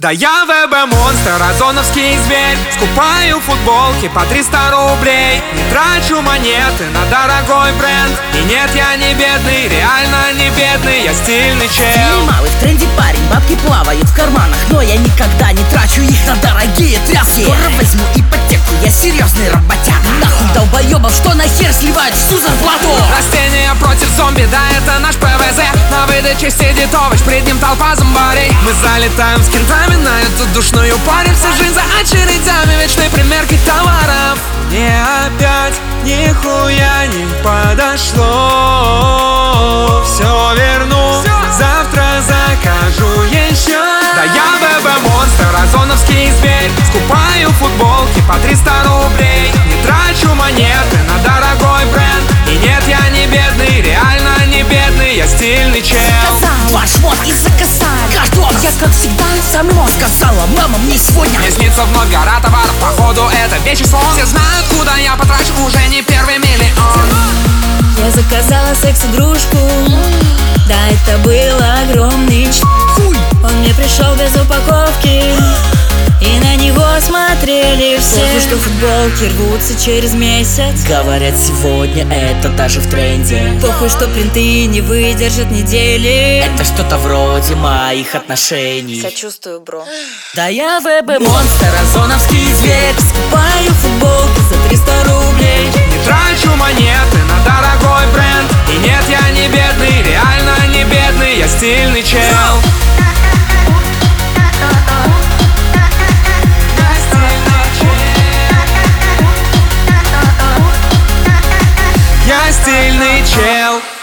Да я ВБ-монстр, озоновский зверь. Скупаю футболки по 300 рублей. Не трачу монеты на дорогой бренд. И нет, я не бедный, реально не бедный. Я стильный чел. Стильный малый, в тренде парень, бабки плавают в карманах. Но я никогда не трачу их на дорогие тряски. Скоро возьму ипотеку, я серьезный работяга. Нахуй долбоебов, что нахер сливать всю зарплату. Растения против зомби, да это наш ПВЗ. На выдаче сидит овощ, пред ним толпа зомбарей. Мы залетаем с кентами на эту душную парень. Вся жизнь за очередями вечной примерки товаров. Мне опять нихуя не подошло. Все верну, завтра закажу еще. Да я ВБ-монстр, озоновский зверь. Скупаю футболки по 300 рублей. Не трачу монеты на дорогой бренд. И нет, я не бедный, реально не бедный. Я стильный чел. Ваш вот и заказали картон. Я как всегда сама сказала: мама, мне сегодня мне снится вновь гора товаров. Походу это вечный сон. Все знают, куда я потрачу уже не первый миллион. Я заказала секс-игрушку. Да, это был огромный хуй. Он мне пришел без упаковки, и на него смотрели все. Похуй, что футболки рвутся через месяц. говорят, сегодня это даже в тренде. Похуй, что принты не выдержат недели. Это что-то вроде моих отношений. Сочувствую, бро. Да я ВБ-монстр, озоновский зверь. Скупаю футболки за 300 рублей. Не трачу монеты на дорогой бренд. И нет, я не бедный, реально не бедный. Я стильный чел. Я стильный чел.